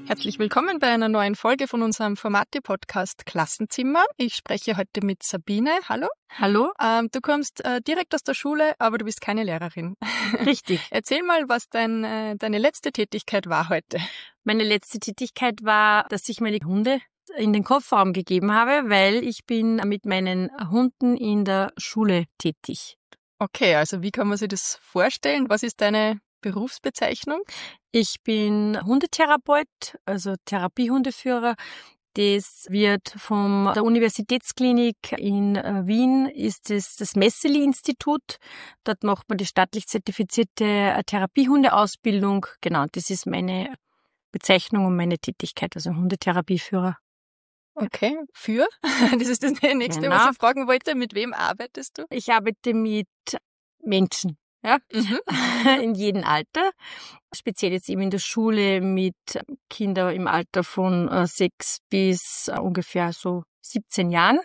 Herzlich willkommen bei einer neuen Folge von unserem Formate-Podcast Klassenzimmer. Ich spreche heute mit Sabine. Hallo. Hallo. Du kommst direkt aus der Schule, aber du bist keine Lehrerin. Richtig. Erzähl mal, was deine letzte Tätigkeit war heute. Meine letzte Tätigkeit war, dass ich meine Hunde in den Kofferraum gegeben habe, weil ich bin mit meinen Hunden in der Schule tätig. Okay, also wie kann man sich das vorstellen? Was ist deine Berufsbezeichnung? Ich bin Hundetherapeut, also Therapiehundeführer. Das wird von der Universitätsklinik in Wien, ist es das Messeli-Institut. Dort macht man die staatlich zertifizierte Therapiehundeausbildung. Genau, das ist meine Bezeichnung und meine Tätigkeit, also Hundetherapieführer. Okay, für? Das ist das nächste, Genau. was ich fragen wollte. Mit wem arbeitest du? Ich arbeite mit Menschen. Ja, in jedem Alter. Speziell jetzt eben in der Schule mit Kindern im Alter von 6 bis ungefähr so 17 Jahren.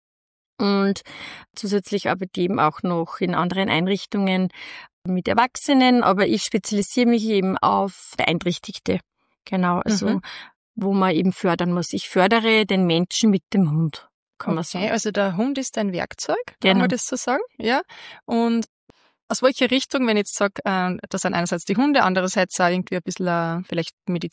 Und zusätzlich arbeite ich eben auch noch in anderen Einrichtungen mit Erwachsenen, aber ich spezialisiere mich eben auf Beeinträchtigte. Genau, also wo man eben fördern muss. Ich fördere den Menschen mit dem Hund, kann man sagen. Also der Hund ist ein Werkzeug, kann Genau. man das so sagen? Ja. Und aus welcher Richtung, wenn ich jetzt sage, das sind einerseits die Hunde, andererseits auch irgendwie ein bisschen vielleicht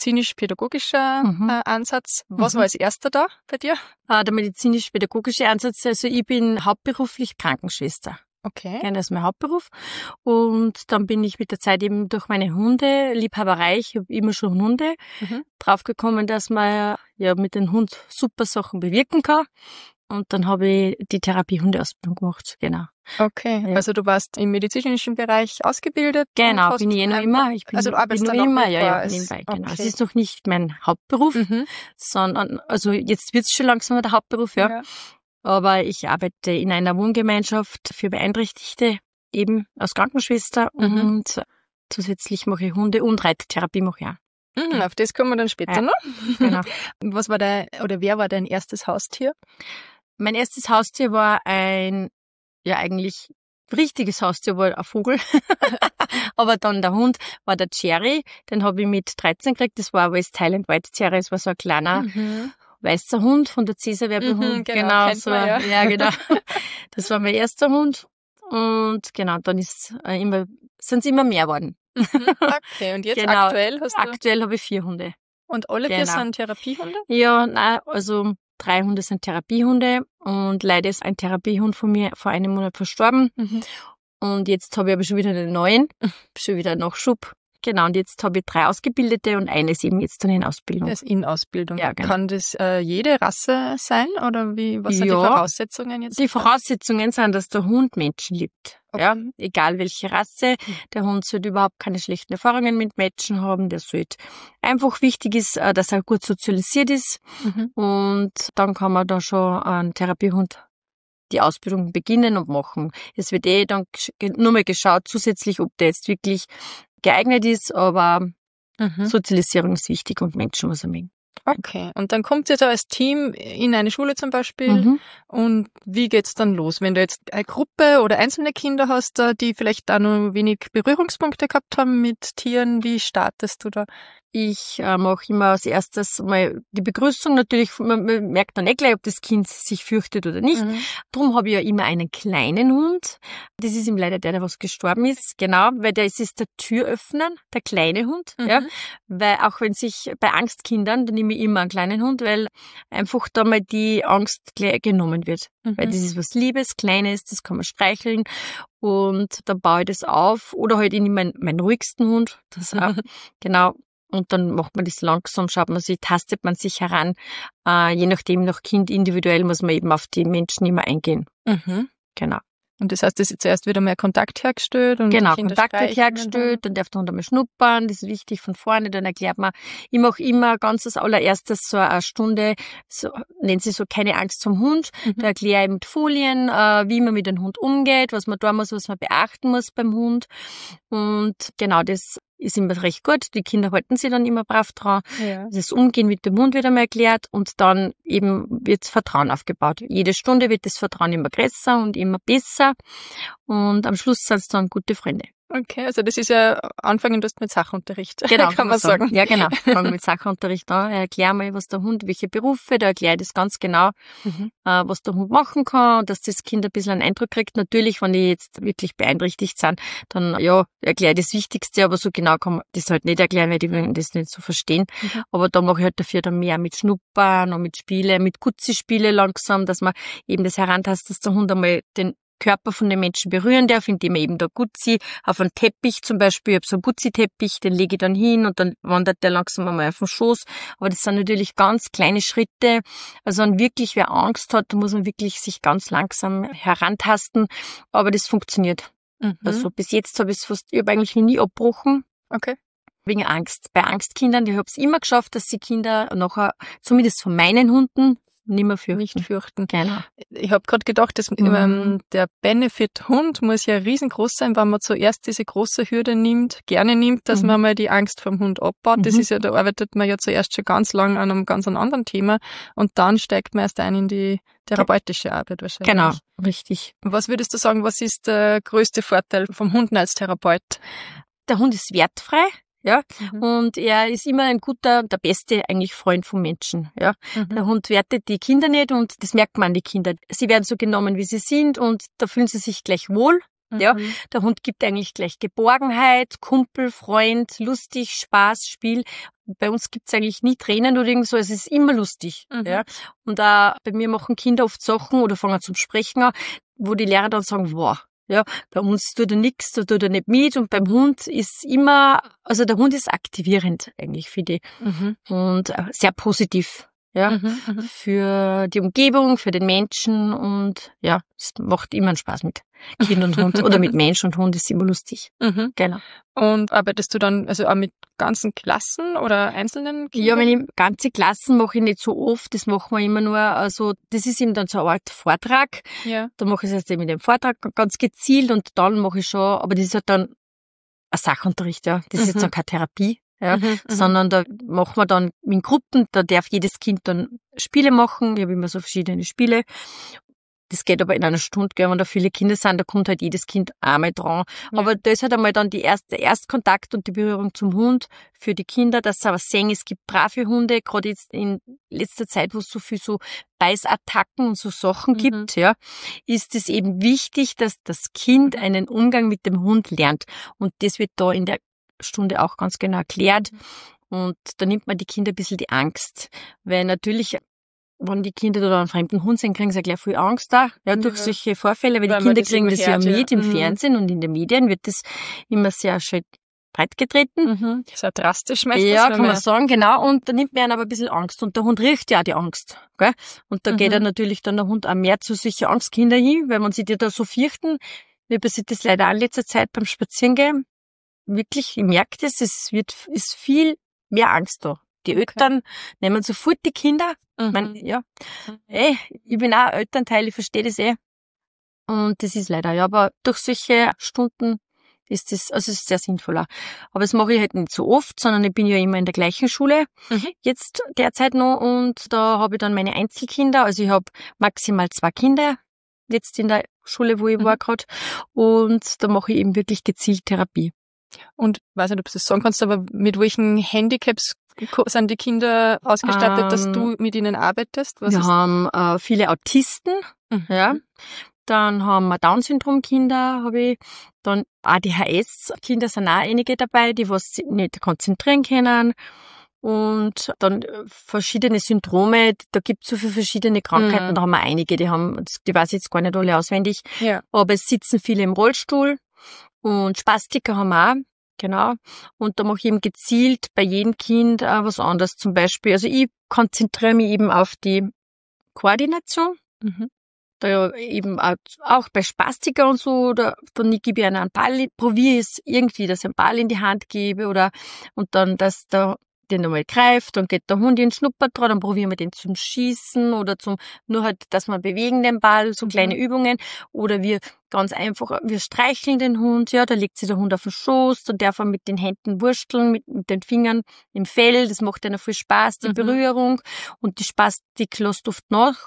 medizinisch-pädagogischer Ansatz. Was war als erster da bei dir? Der medizinisch-pädagogische Ansatz, also ich bin hauptberuflich Krankenschwester. Okay. Das ist mein Hauptberuf. Und dann bin ich mit der Zeit eben durch meine Hundeliebhaberei, ich habe immer schon Hunde, draufgekommen, dass man ja mit dem Hund super Sachen bewirken kann. Und dann habe ich die Therapiehundeausbildung gemacht, genau. Okay, Ja. also du warst im medizinischen Bereich ausgebildet? Genau, bin ich noch immer. Also du arbeitest dann immer, ja, nebenbei, genau. Okay. Es ist noch nicht mein Hauptberuf, sondern, also jetzt wird's schon langsam der Hauptberuf, ja. Aber ich arbeite in einer Wohngemeinschaft für Beeinträchtigte, eben als Krankenschwester und zusätzlich mache ich Hunde- und Reittherapie mache ich auch. Auf das kommen wir dann später noch. Genau. Wer war dein erstes Haustier? Mein erstes Haustier war eigentlich richtiges Haustier, war ein Vogel. Aber dann der Hund war der Cherry, den habe ich mit 13 gekriegt. Das war West Highland White Terrier, das war so ein kleiner weißer Hund von der Cäsar-Werbehund. Genau, so. Man, ja. Ja, genau. Das war mein erster Hund. Und genau, dann sind es immer mehr geworden. Okay, und jetzt Genau. aktuell habe ich 4 Hunde. Und alle 4 sind Therapiehunde? Ja, nein, also 3 Hunde sind Therapiehunde und leider ist ein Therapiehund von mir vor einem Monat verstorben. Und jetzt habe ich aber schon wieder einen neuen, schon wieder Nachschub. Genau, und jetzt habe ich 3 Ausgebildete und eine ist eben jetzt dann in Ausbildung. Das ist in Ausbildung. Ja, genau. Kann das jede Rasse sein oder was sind die Voraussetzungen jetzt? Die Voraussetzungen sind, dass der Hund Menschen liebt. Okay. Ja, egal welche Rasse. Der Hund sollte überhaupt keine schlechten Erfahrungen mit Menschen haben. Der sollte einfach wichtig ist, dass er gut sozialisiert ist. Und dann kann man da schon einen Therapiehund die Ausbildung beginnen und machen. Es wird dann nur mal geschaut, zusätzlich, ob der jetzt wirklich geeignet ist, aber Sozialisierung ist wichtig und Menschen muss er mögen. Okay, und dann kommt ihr da als Team in eine Schule zum Beispiel und wie geht's dann los? Wenn du jetzt eine Gruppe oder einzelne Kinder hast, die vielleicht da nur wenig Berührungspunkte gehabt haben mit Tieren, wie startest du da? Ich mache immer als erstes mal die Begrüßung. Natürlich, man merkt dann nicht gleich, ob das Kind sich fürchtet oder nicht. Darum habe ich ja immer einen kleinen Hund. Das ist ihm leider der was gestorben ist. Genau, weil der ist der Türöffner, der kleine Hund. Ja, weil auch wenn sich bei Angstkindern, dann nehme ich immer einen kleinen Hund, weil einfach da mal die Angst gleich genommen wird. Weil das ist was Liebes, Kleines, das kann man streicheln. Und dann baue ich das auf. Oder halt in meinen ruhigsten Hund. Das auch, genau. Und dann macht man das langsam, tastet man sich heran. Je nachdem, nach Kind individuell muss man eben auf die Menschen immer eingehen. Genau. Und das heißt, es ist zuerst wieder mehr Kontakt hergestellt und genau, die Kinder Kontakt wird hergestellt, dann darf der Hund einmal schnuppern, das ist wichtig von vorne, dann erklärt man, ich mache immer ganz als allererstes so eine Stunde, so nennt sie so keine Angst zum Hund, da erkläre ich mit Folien, wie man mit dem Hund umgeht, was man tun muss, was man beachten muss beim Hund und genau, das ist immer recht gut. Die Kinder halten sich dann immer brav dran. Ja. Das Umgehen mit dem Hund wird einmal erklärt und dann eben wird Vertrauen aufgebaut. Jede Stunde wird das Vertrauen immer größer und immer besser und am Schluss sind es dann gute Freunde. Okay, also das ist ja anfangen du mit Sachunterricht. Genau, kann man sagen. Ja, genau. Fangen mit Sachunterricht an. Erklär mal, was der Hund, welche Berufe, da erkläre ich das ganz genau, was der Hund machen kann, dass das Kind ein bisschen einen Eindruck kriegt. Natürlich, wenn die jetzt wirklich beeinträchtigt sind, dann, ja, erkläre ich das Wichtigste, aber so genau kann man das halt nicht erklären, weil die wollen das nicht so verstehen. Aber da mache ich halt dafür dann mehr mit Schnuppern und mit Spiele, mit Gutzi-Spiele langsam, dass man eben das herantastet, dass der Hund einmal den Körper von den Menschen berühren darf, indem er eben da Gutzi auf einen Teppich zum Beispiel, ich habe so einen Gutzi-Teppich, den lege ich dann hin und dann wandert der langsam einmal auf den Schoß. Aber das sind natürlich ganz kleine Schritte. Also wenn wirklich wer Angst hat, muss man wirklich sich ganz langsam herantasten. Aber das funktioniert. Also bis jetzt habe ich eigentlich nie abgebrochen. Okay. Wegen Angst. Bei Angstkindern, ich habe es immer geschafft, dass die Kinder nachher, zumindest von meinen Hunden, nicht fürchten. Genau. Ich habe gerade gedacht, dass der Benefit-Hund muss ja riesengroß sein, wenn man zuerst diese große Hürde gerne nimmt, dass man mal die Angst vom Hund abbaut. Das ist ja, da arbeitet man ja zuerst schon ganz lang an einem ganz anderen Thema und dann steigt man erst ein in die therapeutische Arbeit wahrscheinlich. Genau, richtig. Was würdest du sagen, was ist der größte Vorteil vom Hund als Therapeut? Der Hund ist wertfrei. Ja, und er ist immer der beste eigentlich Freund vom Menschen, ja. Der Hund wertet die Kinder nicht und das merkt man an die Kinder. Sie werden so genommen, wie sie sind und da fühlen sie sich gleich wohl, ja. Der Hund gibt eigentlich gleich Geborgenheit, Kumpel, Freund, lustig, Spaß, Spiel. Bei uns gibt's eigentlich nie Tränen oder irgend so, es ist immer lustig, ja. Und bei mir machen Kinder oft Sachen oder fangen zum Sprechen an, wo die Lehrer dann sagen, wow. Ja, bei uns tut er nichts, da tut er nicht mit und beim Hund ist immer, also der Hund ist aktivierend eigentlich für die und sehr positiv, ja, für die Umgebung, für den Menschen und ja, es macht immer einen Spaß mit Kind und Hund oder mit Mensch und Hund ist immer lustig. Genau. Und arbeitest du dann also auch mit ganzen Klassen oder einzelnen Kindern? Ja, wenn ich ganze Klassen mache ich nicht so oft, das machen wir immer nur, also das ist eben dann so eine Art Vortrag. Ja. Da mache ich es erst mit dem Vortrag ganz gezielt und dann mache ich schon, aber das ist halt dann ein Sachunterricht, ja. Das ist jetzt dann keine Therapie, ja, sondern da machen wir dann in Gruppen, da darf jedes Kind dann Spiele machen. Ich habe immer so verschiedene Spiele. Das geht aber in einer Stunde, wenn da viele Kinder sind, da kommt halt jedes Kind einmal dran. Ja. Aber da ist halt einmal dann der Erstkontakt und die Berührung zum Hund für die Kinder, dass sie aber sehen, es gibt brave Hunde, gerade jetzt in letzter Zeit, wo es so viel so Beißattacken und so Sachen gibt, ja, ist es eben wichtig, dass das Kind einen Umgang mit dem Hund lernt. Und das wird da in der Stunde auch ganz genau erklärt. Und da nimmt man die Kinder ein bisschen die Angst. Weil natürlich, wenn die Kinder da einen fremden Hund sehen, kriegen sie ja gleich viel Angst da, ja, durch solche Vorfälle, weil die Kinder kriegen das ja mit im Fernsehen und in den Medien wird das immer sehr schön breitgetreten. Sehr drastisch meistens. Ja, kann man sagen, genau. Und da nimmt man aber ein bisschen Angst. Und der Hund riecht ja auch die Angst, gell? Und da geht natürlich dann der Hund auch mehr zu solchen Angstkinder hin, weil man sich die da so fürchten. Mir passiert das leider auch in letzter Zeit beim Spazierengehen. Wirklich, ich merke das, ist viel mehr Angst da. Die Eltern nehmen sofort die Kinder. Ich mein, ja, ich bin auch Elternteil, ich verstehe das eh. Und das ist leider, ja, aber durch solche Stunden ist das, also es ist sehr sinnvoll auch. Aber das mache ich halt nicht so oft, sondern ich bin ja immer in der gleichen Schule jetzt derzeit noch und da habe ich dann meine Einzelkinder, also ich habe maximal 2 Kinder jetzt in der Schule, wo ich war gerade und da mache ich eben wirklich gezielt Therapie. Und weiß nicht, ob du das sagen kannst, aber mit welchen Handicaps sind die Kinder ausgestattet, dass du mit ihnen arbeitest? Wir haben viele Autisten, ja. Dann haben wir Down-Syndrom-Kinder, habe ich. Dann ADHS-Kinder sind auch einige dabei, die was nicht konzentrieren können. Und dann verschiedene Syndrome, da gibt es so viele verschiedene Krankheiten, da haben wir einige, die weiß ich jetzt gar nicht alle auswendig. Ja. Aber es sitzen viele im Rollstuhl. Und Spastiker haben wir auch, genau. Und da mache ich eben gezielt bei jedem Kind was anderes. Zum Beispiel, also ich konzentriere mich eben auf die Koordination. Da ja eben auch bei Spastiker und so, dann gebe ich einen Ball, probiere es irgendwie, dass ich einen Ball in die Hand gebe und dann, dass der den einmal greift, dann geht der Hund in den Schnupper dran, dann probieren wir den zum Schießen oder nur halt, dass wir bewegen den Ball, so kleine Übungen. Oder ganz einfach, wir streicheln den Hund, ja, da legt sich der Hund auf den Schoß, dann darf er mit den Händen wursteln, mit den Fingern im Fell, das macht einer viel Spaß, die Berührung und die Spastik lässt oft nach.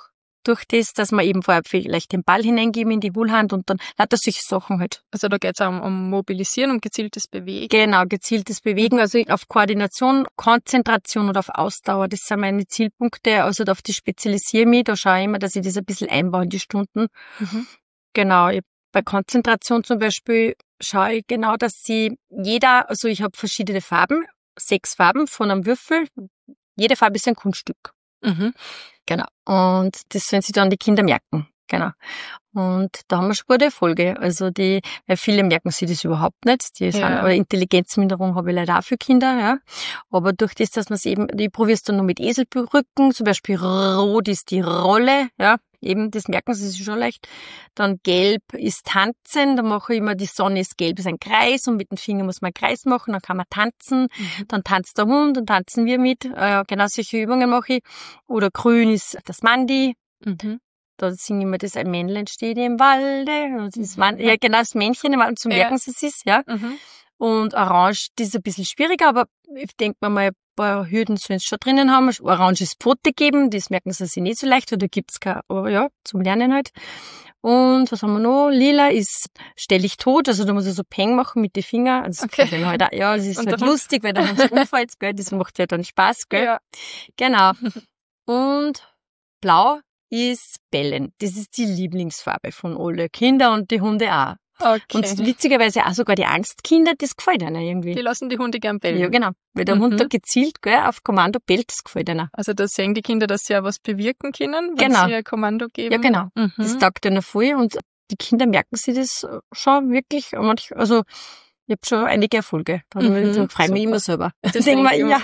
durch das, dass wir eben vorher vielleicht den Ball hineingeben in die Hohlhand und dann lauter solche Sachen halt. Also da geht's auch um Mobilisieren, um gezieltes Bewegen. Genau, gezieltes Bewegen, also auf Koordination, Konzentration und auf Ausdauer, das sind meine Zielpunkte, also auf die spezialisiere ich mich, da schaue ich immer, dass ich das ein bisschen einbaue in die Stunden. Genau, bei Konzentration zum Beispiel schaue ich genau, dass also ich habe verschiedene Farben, 6 Farben von einem Würfel, jede Farbe ist ein Kunststück. Genau. Und das sollen sich dann die Kinder merken. Genau. Und da haben wir schon gute Erfolge. Also weil viele merken sich das überhaupt nicht. Oder Intelligenzminderung habe ich leider auch für Kinder, ja. Aber durch das, dass man es eben, ich probiere es dann noch mit Eselbrücken, zum Beispiel rot ist die Rolle, ja. Eben, das merken sie sich schon leicht. Dann gelb ist tanzen, da mache ich immer, die Sonne ist gelb, ist ein Kreis und mit dem Finger muss man einen Kreis machen, dann kann man tanzen, dann tanzt der Hund und tanzen wir mit. Genau solche Übungen mache ich. Oder grün ist das Mandi. Da singe ich mir das, ein Männlein steht im Walde. Ja, genau, das Männchen im Wald, zu merken sie es, ja. Und orange, das ist ein bisschen schwieriger, aber ich denke mir mal, ein paar Hürden sollen sie schon drinnen haben. Oranges Pfote geben, das merken sie sich nicht so leicht, oder gibt's kein, aber ja, zum Lernen halt. Und was haben wir noch? Lila ist, stell ich tot, also da muss ich so Peng machen mit den Fingern. Also halt auch, ja, das ist halt lustig, weil dann so umfällt, gell, das macht ja dann Spaß, gell. Ja. Genau. Und blau ist Bellen. Das ist die Lieblingsfarbe von alle Kinder und die Hunde auch. Okay. Und witzigerweise auch sogar die Angstkinder, das gefällt ihnen irgendwie. Die lassen die Hunde gern bellen. Ja, genau. Weil der Hund da gezielt, gell, auf Kommando bellt, das gefällt ihnen. Also da sehen die Kinder, dass sie ja was bewirken können, wenn sie ein Kommando geben. Ja, genau. Das taugt ihnen voll und die Kinder merken sich das schon wirklich. Also ich habe schon einige Erfolge. Da freue ich mich immer selber. Das denke ich mir, ja.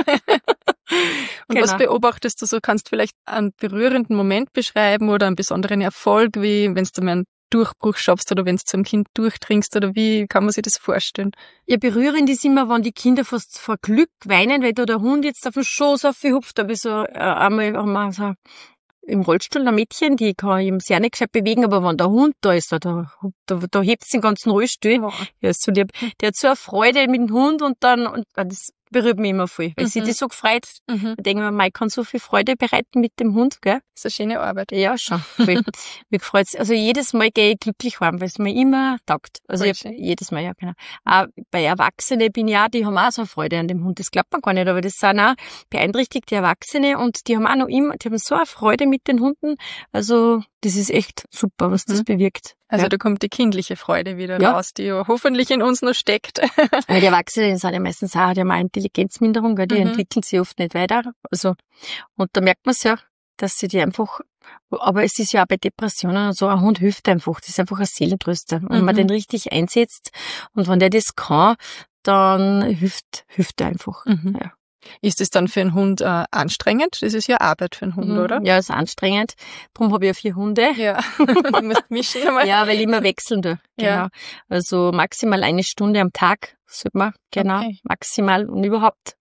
Und was beobachtest du so? Kannst du vielleicht einen berührenden Moment beschreiben oder einen besonderen Erfolg, wie wenn du mal einen Durchbruch schaffst oder wenn du zum Kind durchdringst oder wie kann man sich das vorstellen? Ja, berührend ist immer, wenn die Kinder fast vor Glück weinen, weil da der Hund jetzt auf den Schoß aufhupft. Da habe ich so einmal haben wir so im Rollstuhl ein Mädchen, die kann eben sehr nicht gescheit bewegen, aber wenn der Hund da ist, da hebt sie den ganzen Rollstuhl. Oh. Ja, ist so lieb. Der hat so eine Freude mit dem Hund und das berührt mich immer voll, weil sie das so gefreut. Da denke ich mir, ich kann so viel Freude bereiten mit dem Hund, gell? Das ist eine schöne Arbeit. Ja, schon. Voll. Mich freut's. Also jedes Mal gehe ich glücklich heim, weil es mir immer taugt. Also jedes Mal, ja, genau. Auch bei Erwachsenen bin ich auch, die haben auch so eine Freude an dem Hund. Das glaubt man gar nicht, aber das sind auch beeinträchtigte Erwachsene und die haben auch noch immer, die haben so eine Freude mit den Hunden. Also das ist echt super, was das bewirkt. Also da kommt die kindliche Freude wieder raus, die hoffentlich in uns noch steckt. Weil die Erwachsenen sind ja meistens auch, die haben eine Intelligenzminderung, gell? Die entwickeln sich oft nicht weiter. Also, und da merkt man es ja, dass sie die einfach, aber es ist ja auch bei Depressionen und so, ein Hund hilft einfach, das ist einfach ein Seelentröster. Wenn man den richtig einsetzt und wenn der das kann, dann hilft er einfach. Ja. Ist es dann für einen Hund anstrengend? Das ist ja Arbeit für einen Hund, oder? Ja, ist anstrengend. Darum habe ich ja 4 Hunde. Ja, du musst mischen einmal. Ja, weil ich immer wechseln tue. Genau. Ja. Also maximal 1 Stunde am Tag sollte man, genau, maximal und überhaupt.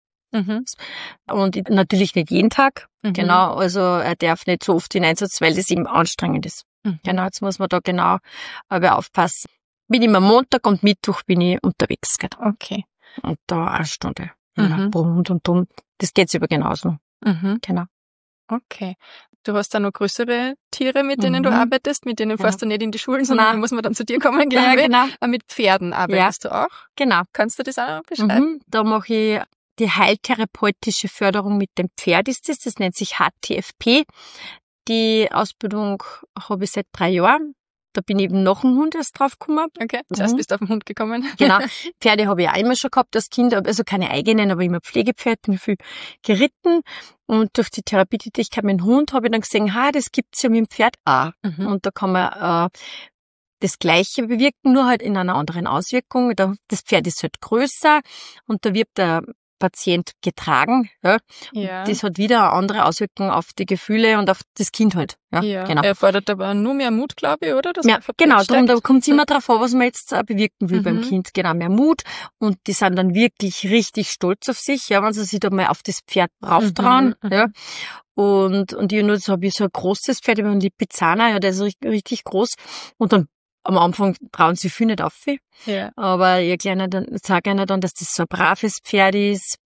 Und natürlich nicht jeden Tag. Genau, also er darf nicht so oft in Einsatz, weil das eben anstrengend ist. Genau, jetzt muss man da genau aber aufpassen. Bin immer Montag und Mittwoch bin ich unterwegs. Genau. Okay. Und da 1 Stunde. Und. Das geht's über genauso. Genau. Okay. Du hast da noch größere Tiere, mit denen du arbeitest, mit denen fährst du nicht in die Schulen, sondern muss man dann zu dir kommen, glaube ich. Ja, genau. Aber mit Pferden arbeitest du auch? Genau. Kannst du das auch beschreiben? Da mache ich die heiltherapeutische Förderung mit dem Pferd ist das nennt sich HTFP. Die Ausbildung habe ich seit 3 Jahren. Da bin ich eben noch ein Hund erst drauf gekommen. Okay, zuerst bist du auf den Hund gekommen. Genau. Pferde habe ich auch immer schon gehabt als Kind, also keine eigenen, aber immer Pflegepferd, bin viel geritten. Und durch die Therapietätigkeit mit dem Hund habe ich dann gesehen, das gibt's ja mit dem Pferd auch. Und da kann man das Gleiche bewirken, nur halt in einer anderen Auswirkung. Das Pferd ist halt größer und da wird der Patient getragen. Ja. Das hat wieder eine andere Auswirkung auf die Gefühle und auf das Kind halt. Ja. Genau. Er fordert aber nur mehr Mut, glaube ich, oder? Ja, genau. Darum, da kommt es immer drauf an, was man jetzt bewirken will beim Kind. Genau, mehr Mut. Und die sind dann wirklich richtig stolz auf sich, ja, wenn sie sich da mal auf das Pferd rauftrauen. Ja. Und das habe ich so ein großes Pferd, ein Lipizzaner, ja, der ist richtig groß. Und dann am Anfang trauen sie viel nicht auf. Ja. Aber sage ihnen dann, dass das so ein braves Pferd ist.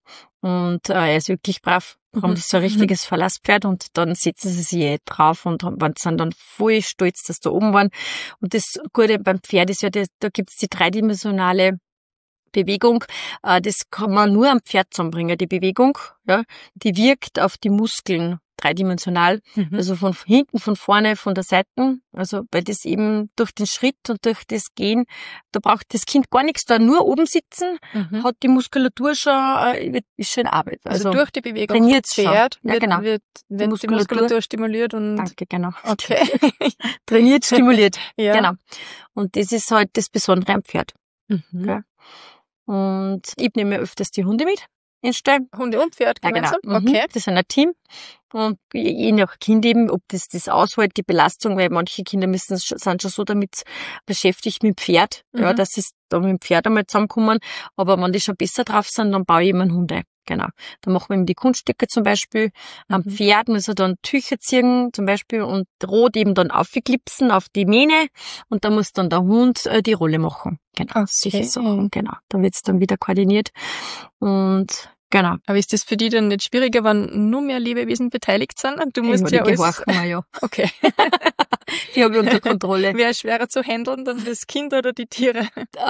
Und er ist wirklich brav. Das ist so ein richtiges Verlasspferd und dann setzen sie sich drauf und sind dann voll stolz, dass da oben waren. Und das Gute beim Pferd ist ja, da gibt's die dreidimensionale Bewegung. Das kann man nur am Pferd zusammenbringen, die Bewegung. Ja, die wirkt auf die Muskeln dreidimensional. Also von hinten, von vorne, von der Seite. Also, weil das eben durch den Schritt und durch das Gehen, da braucht das Kind gar nichts da, nur oben sitzen, hat die Muskulatur schon, ist schon Arbeit. Also durch die Bewegung trainiert vom Pferd schon. Ja, genau. wird die Muskulatur stimuliert und... Danke, genau. Okay. Trainiert, stimuliert. Ja. Genau. Und das ist halt das Besondere am Pferd. Okay. Und ich nehme öfters die Hunde mit ins Stall. Hunde und Pferd gemeinsam? Ja, genau. Okay. Das ist ein Team. Und je nach Kind eben, ob das aushält, die Belastung, weil manche Kinder sind schon so damit beschäftigt mit dem Pferd, ja, dass sie da mit dem Pferd einmal zusammenkommen. Aber wenn die schon besser drauf sind, dann baue ich immer einen Hund ein. Genau. Dann machen wir eben die Kunststücke zum Beispiel. Am Pferd muss er dann Tücher ziehen zum Beispiel und rot eben dann aufklipsen auf die Mähne und da muss dann der Hund die Rolle machen. Genau. Solche Sachen. Genau. Da wird's dann wieder koordiniert und genau. Aber ist das für die dann nicht schwieriger, wenn nur mehr Lebewesen beteiligt sind? Und du musst ja alles... Ja. Okay. Die habe ich unter Kontrolle. Wer ist schwerer zu handeln, dann das Kind oder die Tiere?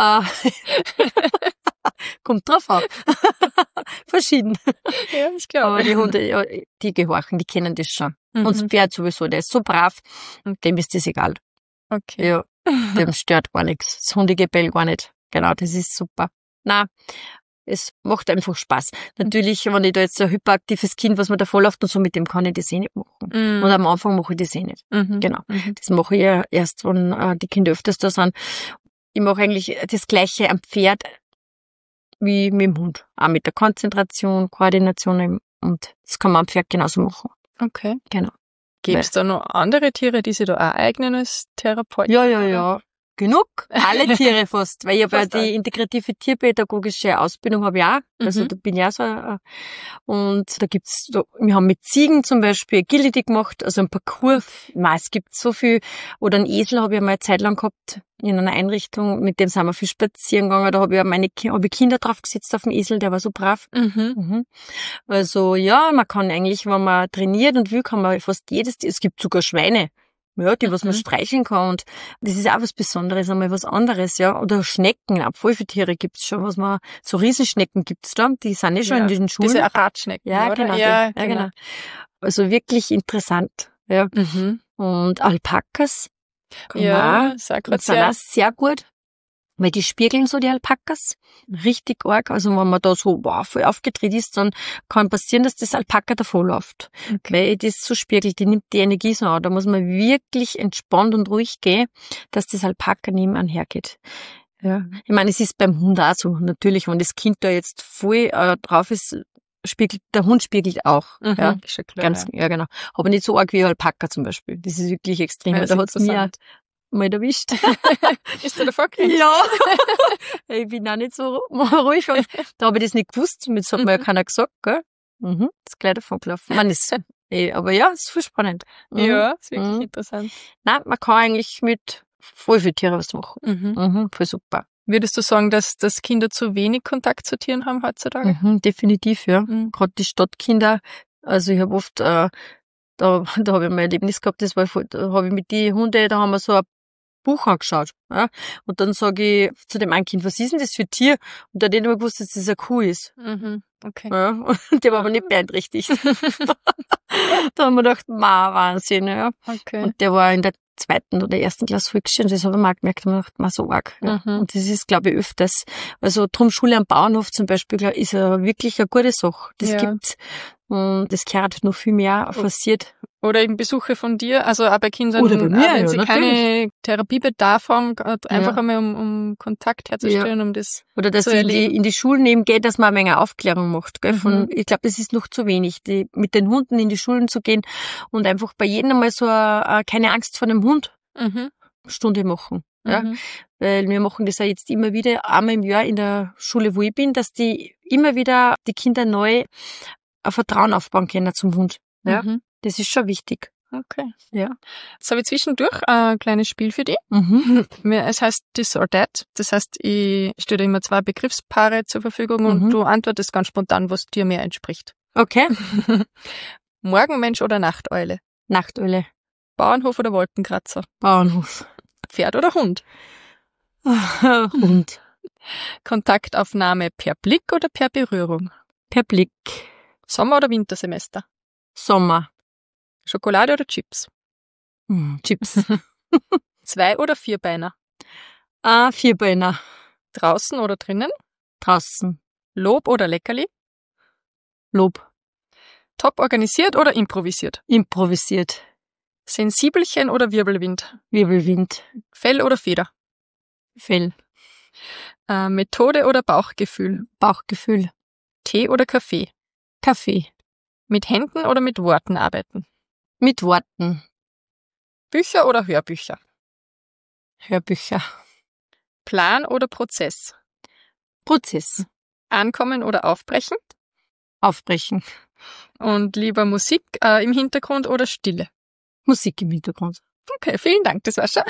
Kommt drauf an. Verschieden. Ja, ich glaube. Aber die Hunde, ja, die gehorchen, die kennen das schon. Und das Pferd sowieso, der ist so brav, dem ist das egal. Okay. Ja, dem stört gar nichts. Das Hundegebell gar nicht. Genau, das ist super. Na, es macht einfach Spaß. Natürlich, wenn ich da jetzt so ein hyperaktives Kind, was mir da vorläuft und so, mit dem kann ich das eh nicht machen. Und am Anfang mache ich das eh nicht. Genau. Das mache ich ja erst, wenn die Kinder öfters da sind. Ich mache eigentlich das Gleiche am Pferd wie mit dem Hund. Auch mit der Konzentration, Koordination und das kann man am Pferd genauso machen. Okay. Genau. Gibt's da noch andere Tiere, die sich da auch eignen als Therapeut? Ja. Genug. Alle Tiere fast. Weil ich habe ja die integrative tierpädagogische Ausbildung habe ich auch. Also da bin ich auch so. Und da gibt's, wir haben mit Ziegen zum Beispiel Agility gemacht, also ein Parcours. Es gibt so viel. Oder einen Esel habe ich mal eine Zeit lang gehabt in einer Einrichtung. Mit dem sind wir viel spazieren gegangen. Da habe ich Kinder drauf gesetzt auf dem Esel, der war so brav. Also ja, man kann eigentlich, wenn man trainiert und will, kann man fast jedes, es gibt sogar Schweine. Ja, die, was man streicheln kann. Und das ist auch was Besonderes, einmal was anderes, ja. Oder Schnecken, auch voll viele Tiere gibt's schon, so Riesenschnecken gibt's da, die sind schon in den Schulen. Diese Radschnecken, ja, oder? Genau, ja, genau. Also wirklich interessant, ja. Und Alpakas. Ja, sind auch sehr gut. Weil die spiegeln so die Alpakas. Richtig arg. Also wenn man da so voll aufgedreht ist, dann kann passieren, dass das Alpaka davonläuft. Okay. Weil das so spiegelt, die nimmt die Energie so an. Da muss man wirklich entspannt und ruhig gehen, dass das Alpaka neben hergeht. Ja. Ich meine, es ist beim Hund auch so. Natürlich, wenn das Kind da jetzt voll drauf ist, der Hund spiegelt auch. Ja, ist schon klar. Ja, genau. Aber nicht so arg wie Alpaka zum Beispiel. Das ist wirklich extrem. Ja, da hat's mir mal erwischt. Ist du davor gekriegt? Ja. Ich bin auch nicht so ruhig. Und da habe ich das nicht gewusst. Das hat mir ja keiner gesagt, gell? Das ist gleich davon gelaufen. Aber ja, es ist voll spannend. Ja, ist wirklich interessant. Nein, man kann eigentlich mit voll viel Tieren was machen. Voll super. Würdest du sagen, dass Kinder zu wenig Kontakt zu Tieren haben heutzutage? Definitiv, ja. Gerade die Stadtkinder. Also ich habe oft, da habe ich mein Erlebnis gehabt, da habe ich mit den Hunden, da haben wir so ein Buch angeschaut. Ja? Und dann sage ich zu dem einen Kind, was ist denn das für ein Tier? Und der hat nicht immer gewusst, dass das eine Kuh ist. Okay. Ja? Und der war aber nicht beeinträchtigt. Da haben wir gedacht, Wahnsinn. Ja? Okay. Und der war in der 2. oder 1. Klasse Volksschule, das habe ich mal gemerkt, und gedacht, so arg. Ja. Und das ist, glaube ich, öfters. Also drum Schule am Bauernhof zum Beispiel, ist ja wirklich eine gute Sache. Das gibt's. Und das gehört noch viel mehr passiert. Oder eben Besuche von dir, also auch bei Kindern, oder bei mir, wenn sie natürlich. keine Therapiebedarf haben, einfach einmal um Kontakt herzustellen, um das oder dass zu erleben. in die Schulen eben geht, dass man eine Menge Aufklärung macht. Gell? Ich glaube, das ist noch zu wenig, mit den Hunden in die Schulen zu gehen und einfach bei jedem einmal so keine Angst vor einem Hund Stunde machen. Ja? Weil wir machen das ja jetzt immer wieder, einmal im Jahr in der Schule, wo ich bin, dass die immer wieder die Kinder neu ein Vertrauen aufbauen können zum Hund. Ja? Das ist schon wichtig. Okay. Ja. Jetzt habe ich zwischendurch ein kleines Spiel für dich. Es heißt This or That. Das heißt, ich stelle dir immer 2 Begriffspaare zur Verfügung und du antwortest ganz spontan, was dir mehr entspricht. Okay. Morgenmensch oder Nachteule? Nachteule. Bauernhof oder Wolkenkratzer? Bauernhof. Pferd oder Hund? Hund. Kontaktaufnahme per Blick oder per Berührung? Per Blick. Sommer- oder Wintersemester? Sommer. Schokolade oder Chips? Chips. 2- oder Vierbeiner? 4-Beiner. Draußen oder drinnen? Draußen. Lob oder Leckerli? Lob. Top organisiert oder improvisiert? Improvisiert. Sensibelchen oder Wirbelwind? Wirbelwind. Fell oder Feder? Fell. Methode oder Bauchgefühl? Bauchgefühl. Tee oder Kaffee? Kaffee. Mit Händen oder mit Worten arbeiten? Mit Worten. Bücher oder Hörbücher? Hörbücher. Plan oder Prozess? Prozess. Ankommen oder aufbrechen? Aufbrechen. Und lieber Musik im Hintergrund oder Stille? Musik im Hintergrund. Okay, vielen Dank, das war schon.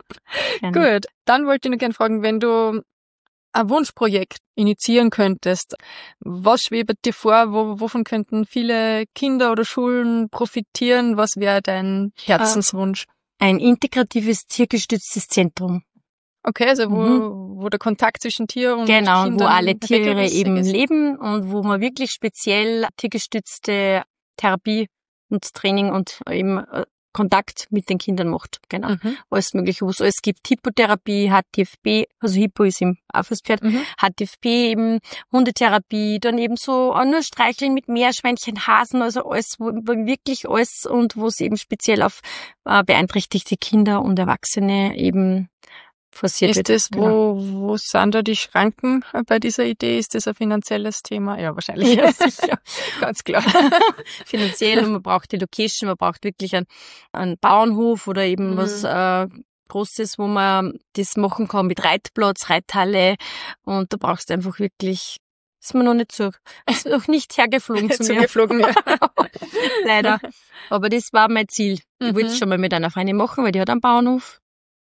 Gut, dann wollte ich nur gerne fragen, wenn du ein Wunschprojekt initiieren könntest, was schwebt dir vor, wovon könnten viele Kinder oder Schulen profitieren? Was wäre dein Herzenswunsch? Ein integratives, tiergestütztes Zentrum. Okay, also wo der Kontakt zwischen Tier und Genau, Kindern wo alle Tiere eben ist. leben und wo man wirklich speziell tiergestützte Therapie und Training und eben Kontakt mit den Kindern macht. Genau. Alles Mögliche, wo es alles gibt. Hippotherapie, HTFP, also Hippo ist im Aufwärtspferd, HTFP eben, Hundetherapie, dann eben so nur Streicheln mit Meerschweinchen, Hasen, also alles, wo wirklich alles und wo es eben speziell auf beeinträchtigte Kinder und Erwachsene eben forciert wird. Ist das, wo sind da die Schranken bei dieser Idee? Ist das ein finanzielles Thema? Ja, wahrscheinlich. Ja, sicher. Ganz klar. Finanziell, man braucht die Location, man braucht wirklich einen Bauernhof oder eben was Großes, wo man das machen kann mit Reitplatz, Reithalle und da brauchst du einfach wirklich, ist mir noch nicht hergeflogen zu mir. Geflogen, ja. Leider. Aber das war mein Ziel. Ich wollte es schon mal mit einer Freundin machen, weil die hat einen Bauernhof.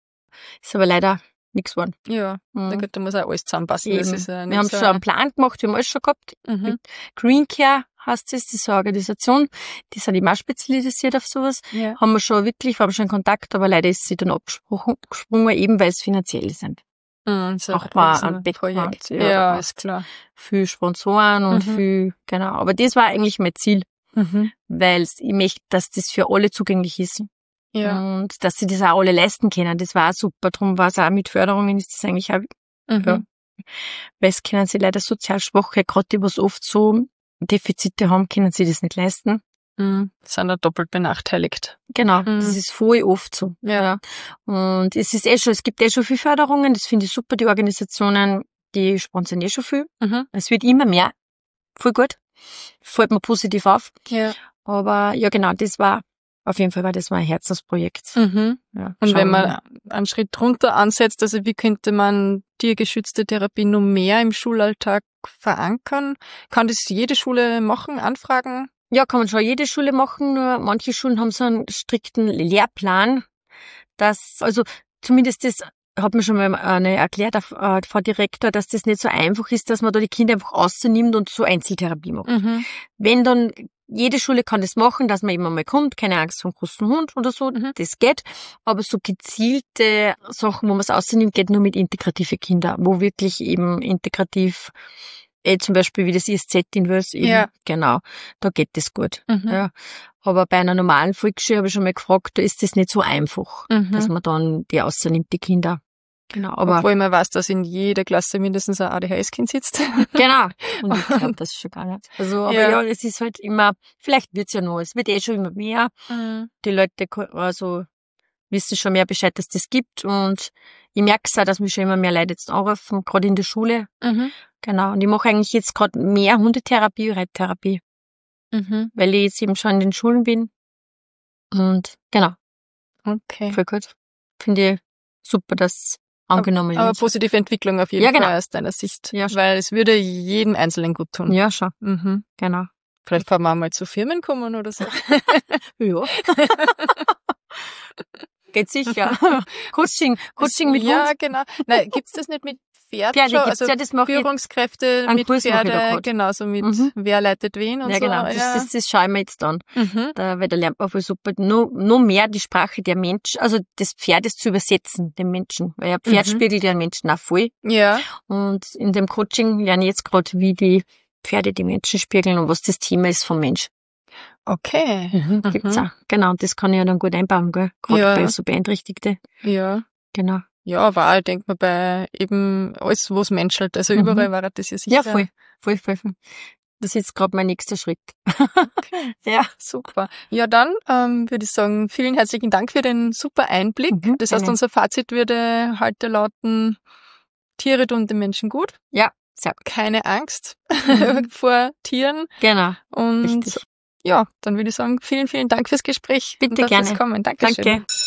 Ist aber leider nichts geworden. Ja, da muss auch alles zusammenpassen. Das ist wir haben schon einen Plan gemacht, wir haben alles schon gehabt. Mit Green Care heißt es, das ist eine Organisation, die sind eben auch spezialisiert auf sowas. Ja. Haben wir schon in Kontakt, aber leider ist sie dann abgesprungen, eben weil es finanziell sind. So auch mal ein Projekt. Ja, ist klar. Viel Sponsoren und viel, genau. Aber das war eigentlich mein Ziel, weil ich möchte, dass das für alle zugänglich ist. Ja. Und dass sie das auch alle leisten können. Das war auch super. Darum war es auch mit Förderungen ist das eigentlich auch, ja. Weil es können sie leider sozial Schwache, gerade die, was oft so Defizite haben, können sie das nicht leisten. Sind da doppelt benachteiligt. Genau, das ist voll oft so. Ja. Und es gibt schon viel Förderungen, das finde ich super. Die Organisationen, die sponsern schon viel. Es wird immer mehr. Voll gut. Fällt mir positiv auf. Ja. Aber ja, genau, auf jeden Fall war das ein Herzensprojekt. Ja, und wenn man einen Schritt drunter ansetzt, also wie könnte man tiergeschützte Therapie noch mehr im Schulalltag verankern? Kann das jede Schule machen, anfragen? Ja, kann man schon jede Schule machen, nur manche Schulen haben so einen strikten Lehrplan, also zumindest das hat mir schon mal eine erklärt, Frau Direktor, dass das nicht so einfach ist, dass man da die Kinder einfach rausnimmt und so Einzeltherapie macht. Wenn dann jede Schule kann das machen, dass man eben einmal kommt, keine Angst vor einem großen Hund oder so, das geht. Aber so gezielte Sachen, wo man es rausnimmt, geht nur mit integrative Kindern, wo wirklich eben integrativ, zum Beispiel wie das ISZ-Inverse eben, genau, da geht das gut. Ja. Aber bei einer normalen Volksschule habe ich schon mal gefragt, da ist das nicht so einfach, dass man dann die rausnimmt, die Kinder. Genau, aber obwohl man weiß, dass in jeder Klasse mindestens ein ADHS-Kind sitzt. Genau. Und ich glaube das schon gar nicht. Also, aber ja, es ist halt immer, vielleicht wird's ja noch, es wird schon immer mehr. Die Leute, also, wissen schon mehr Bescheid, dass das gibt und ich merke es auch, dass mich schon immer mehr Leute jetzt anrufen, gerade in der Schule. Genau. Und ich mache eigentlich jetzt gerade mehr Hundetherapie, Reittherapie. Weil ich jetzt eben schon in den Schulen bin. Und genau. Okay. Voll gut. Finde ich super, dass angenommen wird. Aber positive Entwicklung auf jeden Fall aus deiner Sicht. Ja, weil es würde jedem Einzelnen gut tun. Ja, schon. Genau. Vielleicht kann man mal zu Firmen kommen oder so. Ja. Geht sicher. Coaching mit Ja, Hund. genau. Nein, gibt's das nicht mit Pferden Pferde schon? gibt's, Also ja, das mache ich. Führungskräfte Einen mit Kurs mache ich da Pferde, grad. genauso mit wer leitet wen und Ja, so. genau. Das schaue ich mir jetzt an. Weil da lernt man voll super. Noch mehr die Sprache der Menschen, also des Pferdes zu übersetzen, dem Menschen. Weil ein Pferd spiegelt ja den Menschen auch voll. Ja. Und in dem Coaching lerne ich jetzt gerade, wie die Pferde die Menschen spiegeln und was das Thema ist vom Mensch. Okay. Gibt's auch. Genau, und das kann ich ja dann gut einbauen, gell? Gerade bei so Beeinträchtigte. Ja. Genau. Ja, aber auch, denkt man, bei eben alles, was menschelt. Also überall war das ja sicher. Ja, voll. Das ist jetzt gerade mein nächster Schritt. Okay. Ja, super. Ja, dann würde ich sagen, vielen herzlichen Dank für den super Einblick. Das heißt, unser Fazit würde heute lauten, Tiere tun den Menschen gut. Ja, sehr gut. Keine Angst vor Tieren. Genau. Und richtig. Ja, dann würde ich sagen, vielen, vielen Dank fürs Gespräch. Bitte und gerne. Fürs Kommen. Dankeschön. Danke.